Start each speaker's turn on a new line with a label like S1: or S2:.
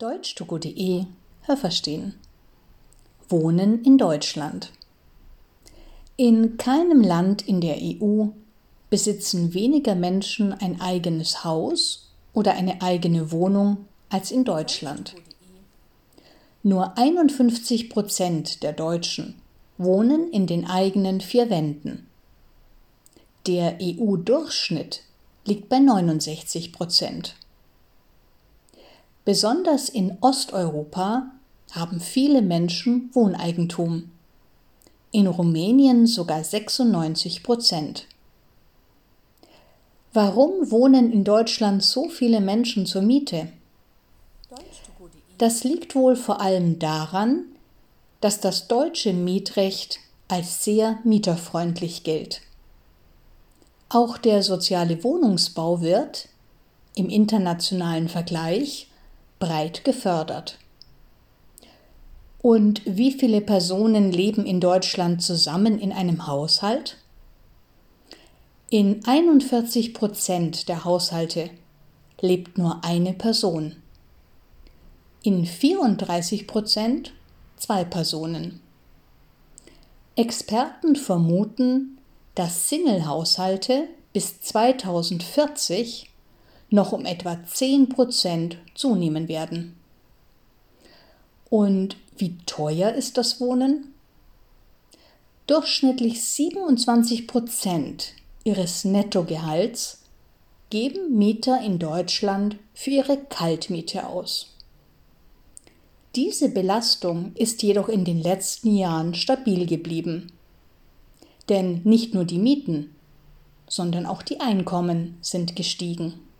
S1: Deutsch2go.de Hörverstehen. Wohnen in Deutschland. In keinem Land in der EU besitzen weniger Menschen ein eigenes Haus oder eine eigene Wohnung als in Deutschland. Nur 51% der Deutschen wohnen in den eigenen vier Wänden. Der EU-Durchschnitt liegt bei 69%. Besonders in Osteuropa haben viele Menschen Wohneigentum. In Rumänien sogar 96%. Warum wohnen in Deutschland so viele Menschen zur Miete? Das liegt wohl vor allem daran, dass das deutsche Mietrecht als sehr mieterfreundlich gilt. Auch der soziale Wohnungsbau wird, im internationalen Vergleich, breit gefördert. Und wie viele Personen leben in Deutschland zusammen in einem Haushalt? In 41% der Haushalte lebt nur eine Person. In 34% zwei Personen. Experten vermuten, dass Single-Haushalte bis 2040 noch um etwa 10% zunehmen werden. Und wie teuer ist das Wohnen? Durchschnittlich 27% ihres Nettogehalts geben Mieter in Deutschland für ihre Kaltmiete aus. Diese Belastung ist jedoch in den letzten Jahren stabil geblieben. Denn nicht nur die Mieten, sondern auch die Einkommen sind gestiegen.